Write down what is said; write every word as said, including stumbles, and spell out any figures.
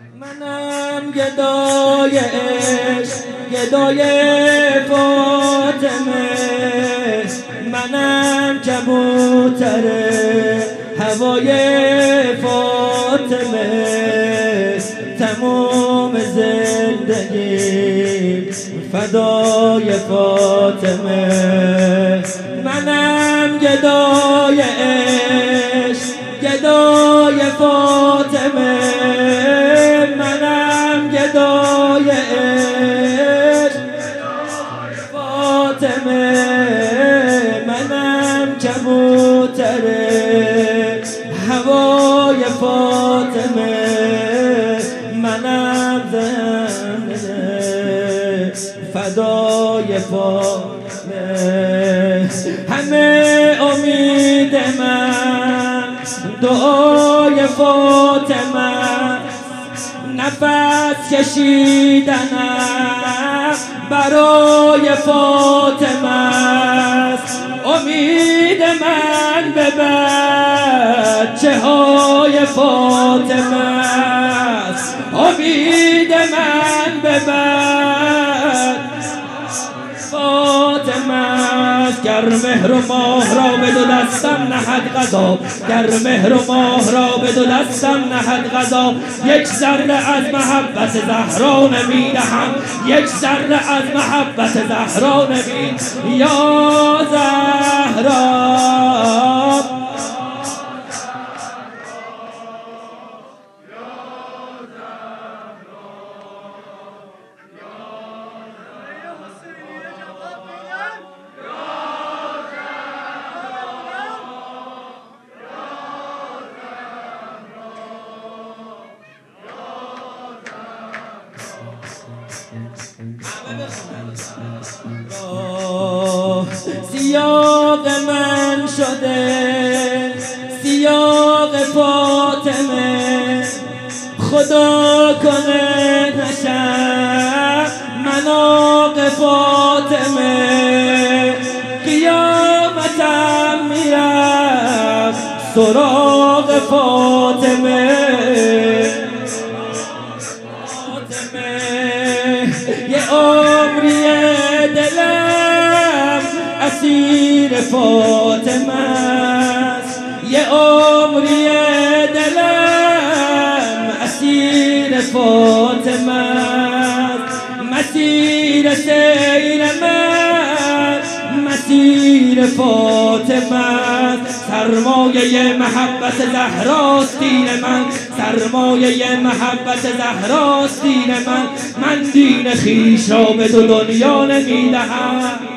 منم گدای عشق، گدای فاطمه، منم کبوتر هوای فاطمه، تمام زندگی فدای فاطمه. منم گدای عشق، گدای فاطمه، منم گدای عشق فاطمه، منم کبوتر هوای فاطمه، منم زنده فدای فاطمه. همه امید من دعای فاطمه، نفس کشیدنم برای فاطمه است. امید من به بچه های فاطمه است، امید من به بچه فاطمه است. گر مهر و ماه را به دو دستم نهد قضا، گر مهر و ماه را به دو دستم نهد قضا، یک ذره از محبت زهرا نمیدهم، یک ذره از محبت زهرا نمی. یا زهرا سیاق من شده سیاق فاطمه، خدا کنه نشم مناق فاطمه، قیامتم میرم سراغ فاطمه. یه عمری دلم اسیر فاطمه است، یه عمری دلم اسیر فاطمه است. مسیر سیر من مسیر فاطمه است. سرمایه محبت زهراست دین من، سرمایه محبت زهراست دین من. من دین خویش را به دو دنیا نمیدهم.